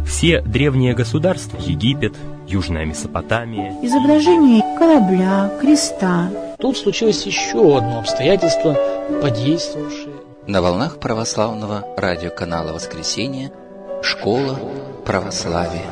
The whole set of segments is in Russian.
Все древние государства, Египет, Южная Месопотамия, изображение корабля, креста. Тут случилось еще одно обстоятельство, подействовавшее. На волнах православного радиоканала «Воскресенье» «Школа православия».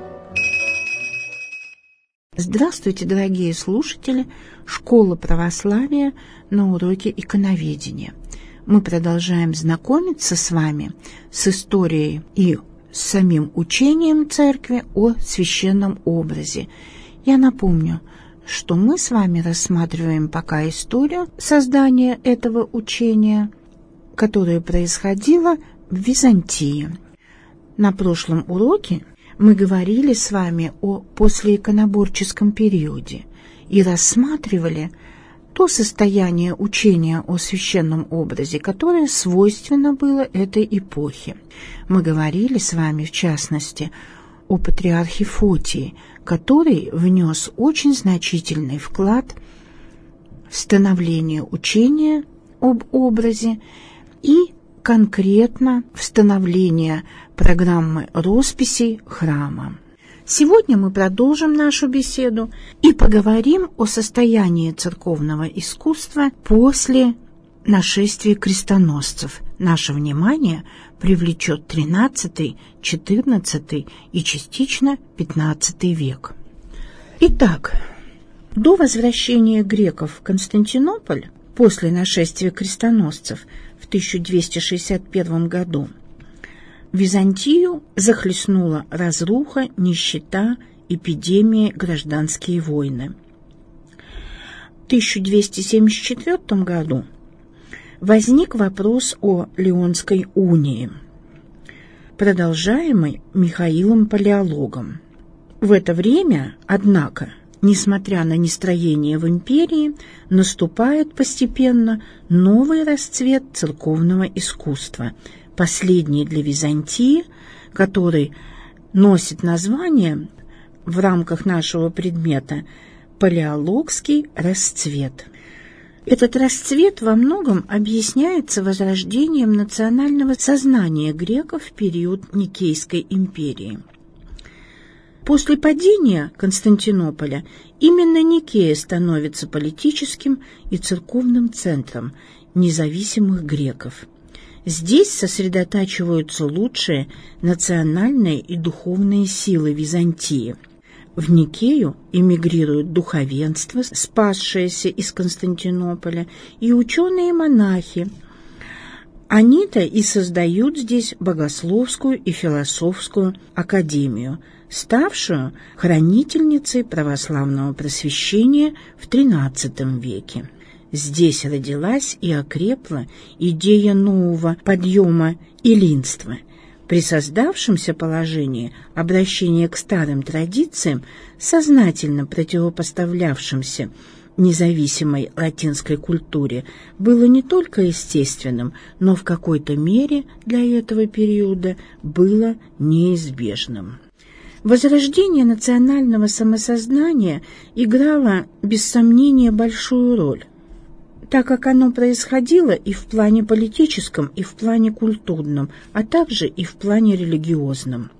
Здравствуйте, дорогие слушатели! Школа православия на уроке иконоведения. Мы продолжаем знакомиться с вами с историей и с самим учением Церкви о священном образе. Я напомню, что мы с вами рассматриваем пока историю создания этого учения, которое происходило в Византии. На прошлом уроке мы говорили с вами о послеиконоборческом периоде и рассматривали то состояние учения о священном образе, которое свойственно было этой эпохе. Мы говорили с вами, в частности, о патриархе Фотии, который внес очень значительный вклад в становление учения об образе и конкретно в становление программы росписей храма. Сегодня мы продолжим нашу беседу и поговорим о состоянии церковного искусства после нашествия крестоносцев. Наше внимание привлечет XIII, XIV и частично XV век. Итак, до возвращения греков в Константинополь после нашествия крестоносцев в 1261 году Византию захлестнула разруха, нищета, эпидемии, гражданские войны. В 1274 году возник вопрос о Леонской унии, продолжаемой Михаилом Палеологом. В это время, однако, несмотря на нестроение в империи, наступает постепенно новый расцвет церковного искусства, последний для Византии, который носит название в рамках нашего предмета «Палеологский расцвет». Этот расцвет во многом объясняется возрождением национального сознания греков в период Никейской империи. После падения Константинополя именно Никея становится политическим и церковным центром независимых греков. Здесь сосредотачиваются лучшие национальные и духовные силы Византии. В Никею эмигрирует духовенство, спасшееся из Константинополя, и ученые-монахи. Они-то и создают здесь богословскую и философскую академию, ставшую хранительницей православного просвещения в XIII веке. Здесь родилась и окрепла идея нового подъема эллинства. При создавшемся положении обращение к старым традициям, сознательно противопоставлявшимся независимой латинской культуре, было не только естественным, но в какой-то мере для этого периода было неизбежным. Возрождение национального самосознания играло, без сомнения, большую роль, так как оно происходило и в плане политическом, и в плане культурном, а также и в плане религиозном.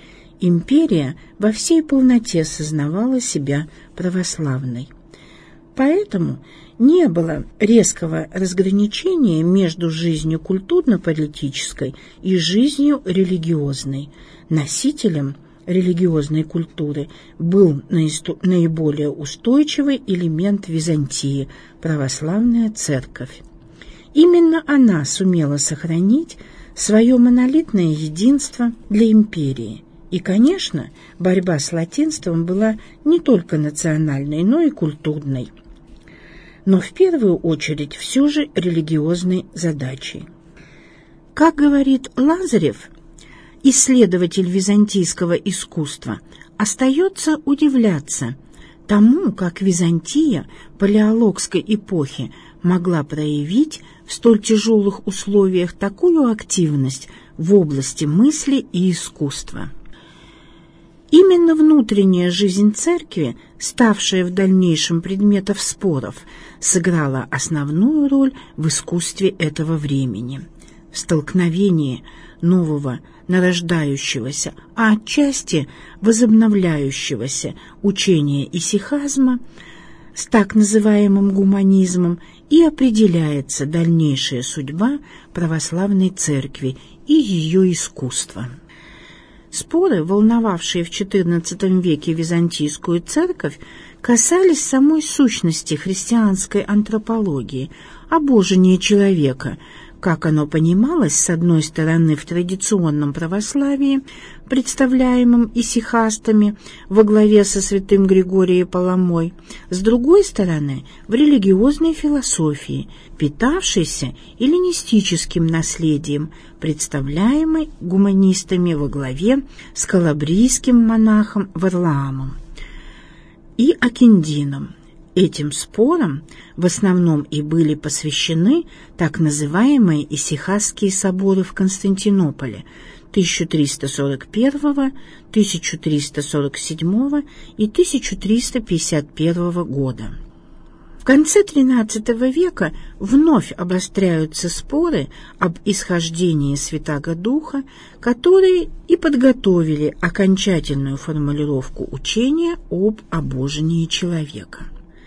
Империя во всей полноте сознавала себя православной. Поэтому не было резкого разграничения между жизнью культурно-политической и жизнью религиозной. Носителем религиозной культуры был наиболее устойчивый элемент Византии – православная церковь. Именно она сумела сохранить свое монолитное единство для империи. И, конечно, борьба с латинством была не только национальной, но и культурной, но в первую очередь все же религиозной задачей. Как говорит Лазарев, исследователь византийского искусства, остается удивляться тому, как Византия палеологской эпохи могла проявить в столь тяжелых условиях такую активность в области мысли и искусства. Именно внутренняя жизнь церкви, ставшая в дальнейшем предметом споров, сыграла основную роль в искусстве этого времени. В столкновении нового нарождающегося, а отчасти возобновляющегося учения исихазма с так называемым гуманизмом и определяется дальнейшая судьба православной церкви и ее искусства. Споры, волновавшие в XIV веке византийскую церковь, касались самой сущности христианской антропологии, обожения человека, как оно понималось, с одной стороны, в традиционном православии, представляемом исихастами во главе со святым Григорием Паламой, с другой стороны, в религиозной философии, питавшейся эллинистическим наследием, представляемой гуманистами во главе с калабрийским монахом Варлаамом и Акиндином. Этим спорам в основном и были посвящены так называемые исихастские соборы в Константинополе 1341, 1347 и 1351 года. В конце XIII века вновь обостряются споры об исхождении Святаго Духа, которые и подготовили окончательную формулировку учения об обожении человека.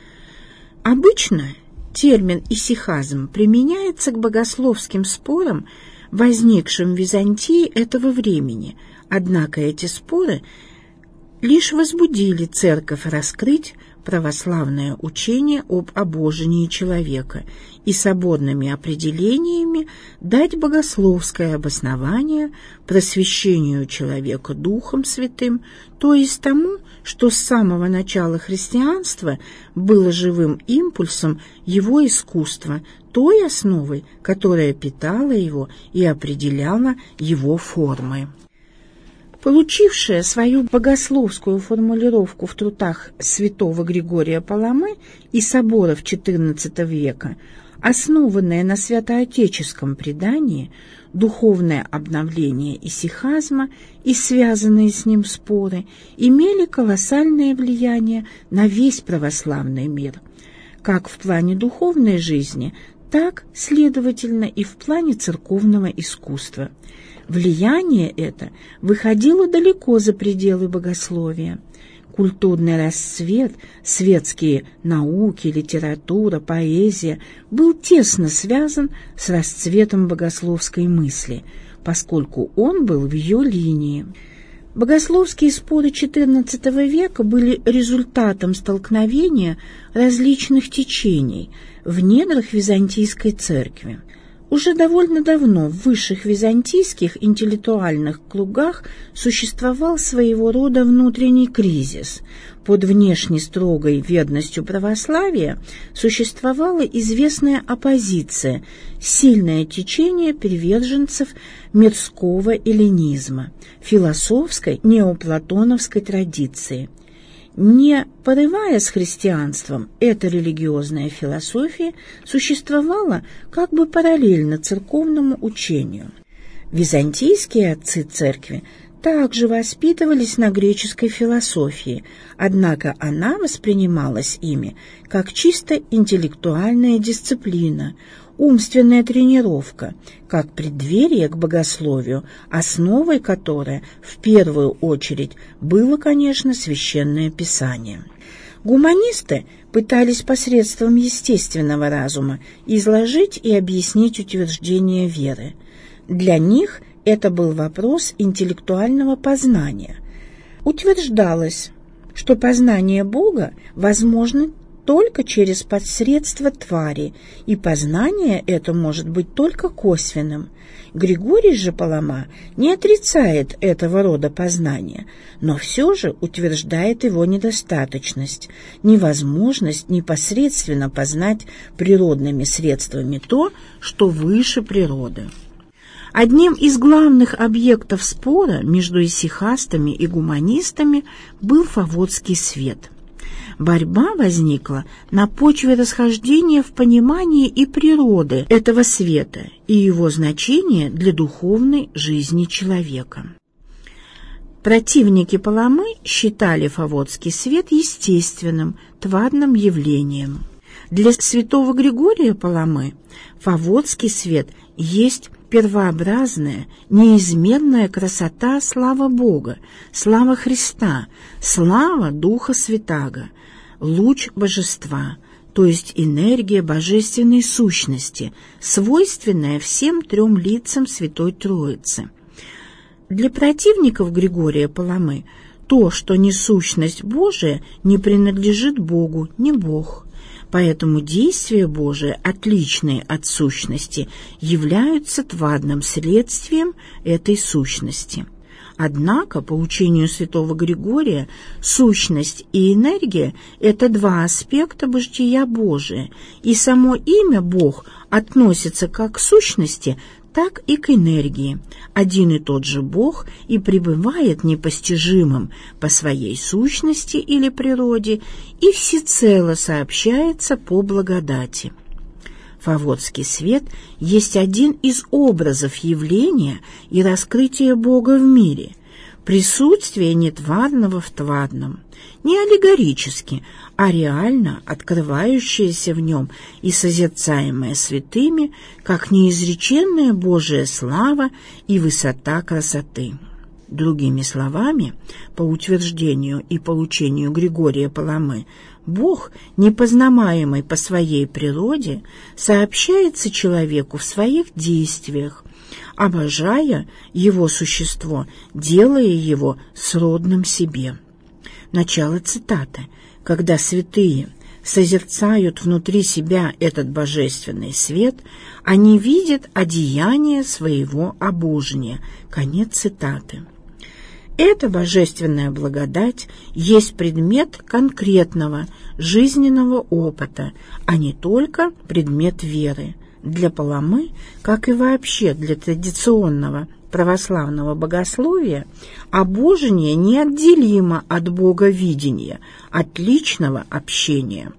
Обычно термин «исихазм» применяется к богословским спорам, возникшим в Византии этого времени, однако эти споры лишь возбудили церковь раскрыть православное учение об обожении человека и соборными определениями дать богословское обоснование просвещению человека Духом Святым, то есть тому, что с самого начала христианства было живым импульсом его искусства, той основой, которая питала его и определяла его формы. Получившая свою богословскую формулировку в трудах святого Григория Паламы и соборов XIV века, основанная на святоотеческом предании, духовное обновление исихазма и связанные с ним споры имели колоссальное влияние на весь православный мир, как в плане духовной жизни, так, следовательно, и в плане церковного искусства. Влияние это выходило далеко за пределы богословия. Культурный расцвет, светские науки, литература, поэзия был тесно связан с расцветом богословской мысли, поскольку он был в ее линии. Богословские споры XIV века были результатом столкновения различных течений в недрах Византийской церкви. Уже довольно давно в высших византийских интеллектуальных кругах существовал своего рода внутренний кризис. Под внешне строгой верностью православия существовала известная оппозиция, сильное течение приверженцев мирского эллинизма, философской неоплатоновской традиции. Не порывая с христианством, эта религиозная философия существовала как бы параллельно церковному учению. Византийские отцы церкви также воспитывались на греческой философии, однако она воспринималась ими как чисто интеллектуальная дисциплина, умственная тренировка, как преддверие к богословию, основой которой в первую очередь было, конечно, священное писание. Гуманисты пытались посредством естественного разума изложить и объяснить утверждения веры. Для них это был вопрос интеллектуального познания. Утверждалось, что познание Бога возможно только через посредство твари, и познание это может быть только косвенным. Григорий же Палама не отрицает этого рода познания, но все же утверждает его недостаточность, невозможность непосредственно познать природными средствами то, что выше природы. Одним из главных объектов спора между исихастами и гуманистами был Фавотский свет. Борьба возникла на почве расхождения в понимании и природы этого света и его значения для духовной жизни человека. Противники Паламы считали Фавотский свет естественным, тварным явлением. Для святого Григория Паламы Фавотский свет есть первообразная, неизменная красота, слава Бога, слава Христа, слава Духа Святаго, луч Божества, то есть энергия божественной сущности, свойственная всем трем лицам Святой Троицы. Для противников Григория Паламы то, что не сущность Божия, не принадлежит Богу, не Бог. Поэтому действия Божии, отличные от сущности, являются тварным следствием этой сущности. Однако, по учению святого Григория, сущность и энергия – это два аспекта бытия Божия, и само имя Бог относится как к сущности, так и к энергии. Один и тот же Бог и пребывает непостижимым по своей сущности или природе и всецело сообщается по благодати. Фавотский свет есть один из образов явления и раскрытия Бога в мире, присутствие нетварного в тварном, не аллегорически, а реально открывающееся в нем и созерцаемое святыми, как неизреченная Божия слава и высота красоты. Другими словами, по утверждению и получению Григория Паламы, Бог, непознаваемый по своей природе, сообщается человеку в своих действиях, обожая его существо, делая его сродным себе. Начало цитаты. Когда святые созерцают внутри себя этот божественный свет, они видят одеяние своего обожения. Конец цитаты. Эта божественная благодать есть предмет конкретного жизненного опыта, а не только предмет веры. Для Паламы, как и вообще для традиционного православного богословия, обожение неотделимо от боговидения, от личного общения.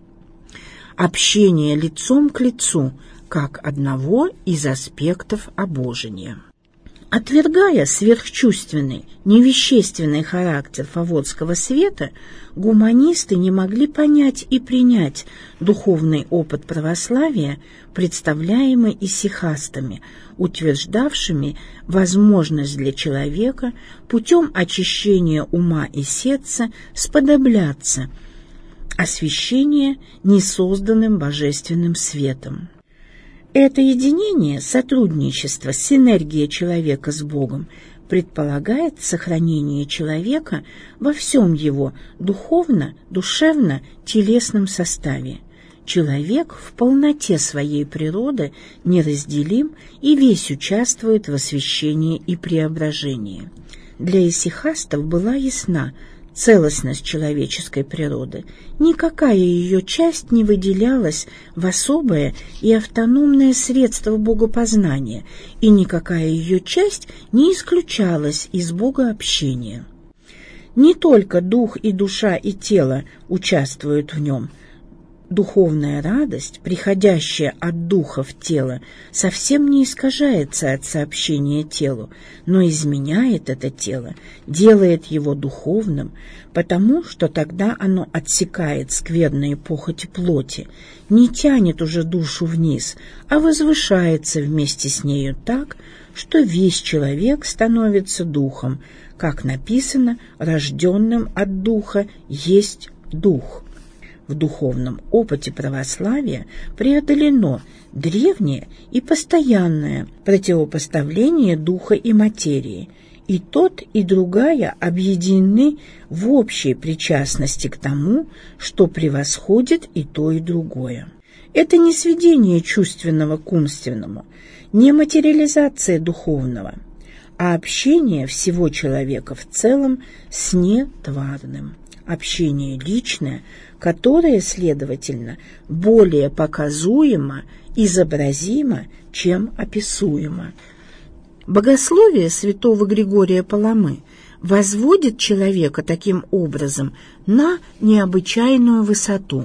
Общение лицом к лицу, как одного из аспектов обожения. Отвергая сверхчувственный, невещественный характер фавотского света, гуманисты не могли понять и принять духовный опыт православия, представляемый исихастами, утверждавшими возможность для человека путем очищения ума и сердца сподобляться освящения несозданным божественным светом. Это единение, сотрудничество, синергия человека с Богом предполагает сохранение человека во всем его духовно-душевно-телесном составе. Человек в полноте своей природы неразделим и весь участвует в освящении и преображении. Для исихастов была ясна целостность человеческой природы. Никакая ее часть не выделялась в особое и автономное средство богопознания, и никакая ее часть не исключалась из богообщения. Не только дух и душа и тело участвуют в нем. Духовная радость, приходящая от духа в тело, совсем не искажается от сообщения телу, но изменяет это тело, делает его духовным, потому что тогда оно отсекает скверные похоти плоти, не тянет уже душу вниз, а возвышается вместе с нею так, что весь человек становится духом, как написано, рожденным от духа есть дух. В духовном опыте православия преодолено древнее и постоянное противопоставление духа и материи, и тот, и другая объединены в общей причастности к тому, что превосходит и то, и другое. Это не сведение чувственного к умственному, не материализация духовного, а общение всего человека в целом с нетварным. Общение личное, которое, следовательно, более показуемо, изобразимо, чем описуемо. Богословие святого Григория Паламы возводит человека таким образом на необычайную высоту.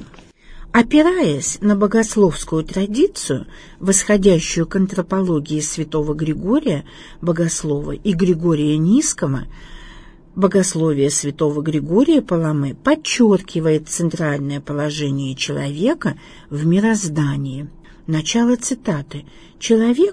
Опираясь на богословскую традицию, восходящую к антропологии святого Григория Богослова и Григория Низкого, богословие святого Григория Паламы подчеркивает центральное положение человека в мироздании. Начало цитаты. «Человек,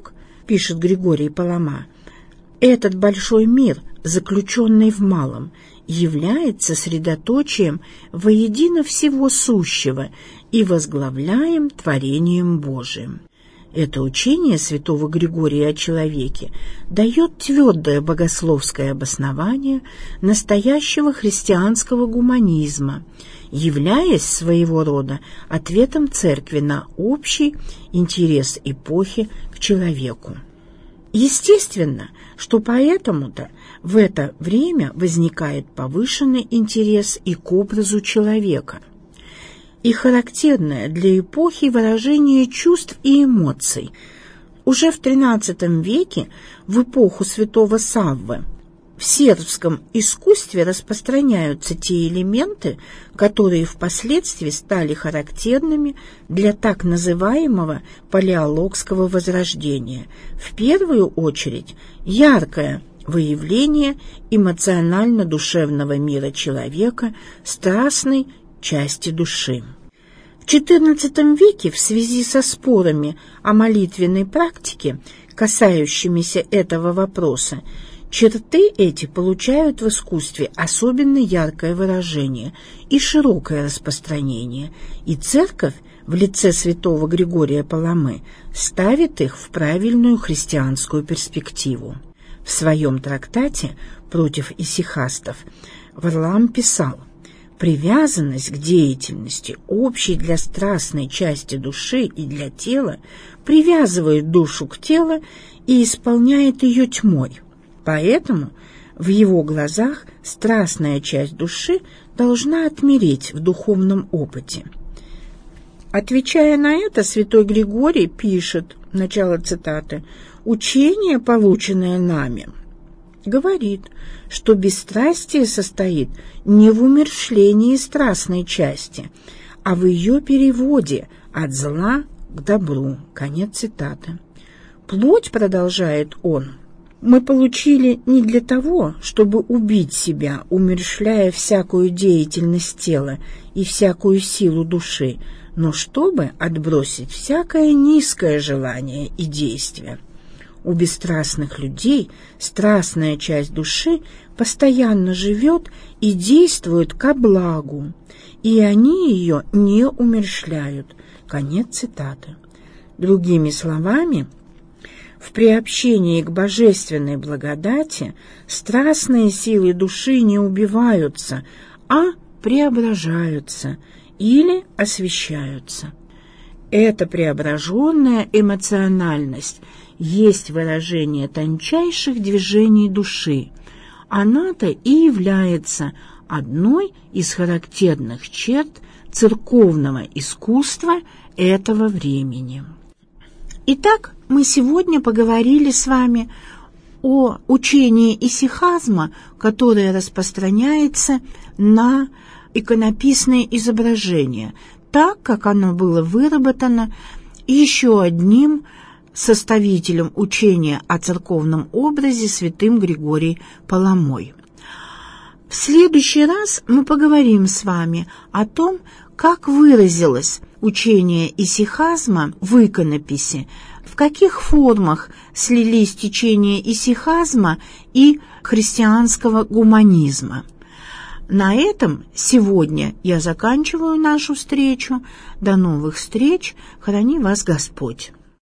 пишет Григорий Палама, этот большой мир, заключенный в малом, является средоточием воедино всего сущего и возглавляем творением Божиим. Это учение святого Григория о человеке дает твердое богословское обоснование настоящего христианского гуманизма, являясь своего рода ответом церкви на общий интерес эпохи к человеку. Естественно, что поэтому-то в это время возникает повышенный интерес и к образу человека, и характерное для эпохи выражение чувств и эмоций. Уже в XIII веке, в эпоху святого Саввы, в сербском искусстве распространяются те элементы, которые впоследствии стали характерными для так называемого палеологского возрождения. В первую очередь, яркое выявление эмоционально-душевного мира человека, страстной части души. В XIV веке в связи со спорами о молитвенной практике, касающимися этого вопроса, черты эти получают в искусстве особенно яркое выражение и широкое распространение, и церковь в лице святого Григория Паламы ставит их в правильную христианскую перспективу. В своем трактате «Против исихастов» Варлаам писал: «Привязанность к деятельности, общей для страстной части души и для тела, привязывает душу к телу и исполняет ее тьмой. Поэтому в его глазах страстная часть души должна отмереть в духовном опыте». Отвечая на это, святой Григорий пишет, начало цитаты, «Учение, полученное нами, говорит, что бесстрастие состоит не в умерщвлении страстной части, а в ее переводе от зла к добру». Конец цитаты. «Плоть, — продолжает он, — мы получили не для того, чтобы убить себя, умерщвляя всякую деятельность тела и всякую силу души, но чтобы отбросить всякое низкое желание и действие. У бесстрастных людей страстная часть души постоянно живет и действует ко благу, и они ее не умерщвляют». Конец цитаты. Другими словами, в приобщении к божественной благодати страстные силы души не убиваются, а преображаются или освящаются. Эта преображенная эмоциональность есть выражение тончайших движений души. Она-то и является одной из характерных черт церковного искусства этого времени. Итак, мы сегодня поговорили с вами о учении исихазма, которое распространяется на иконописные изображения, так как оно было выработано еще одним составителем учения о церковном образе святым Григорием Паламой. В следующий раз мы поговорим с вами о том, как выразилось учение исихазма в иконописи, в каких формах слились течения исихазма и христианского гуманизма. На этом сегодня я заканчиваю нашу встречу. До новых встреч. Храни вас Господь.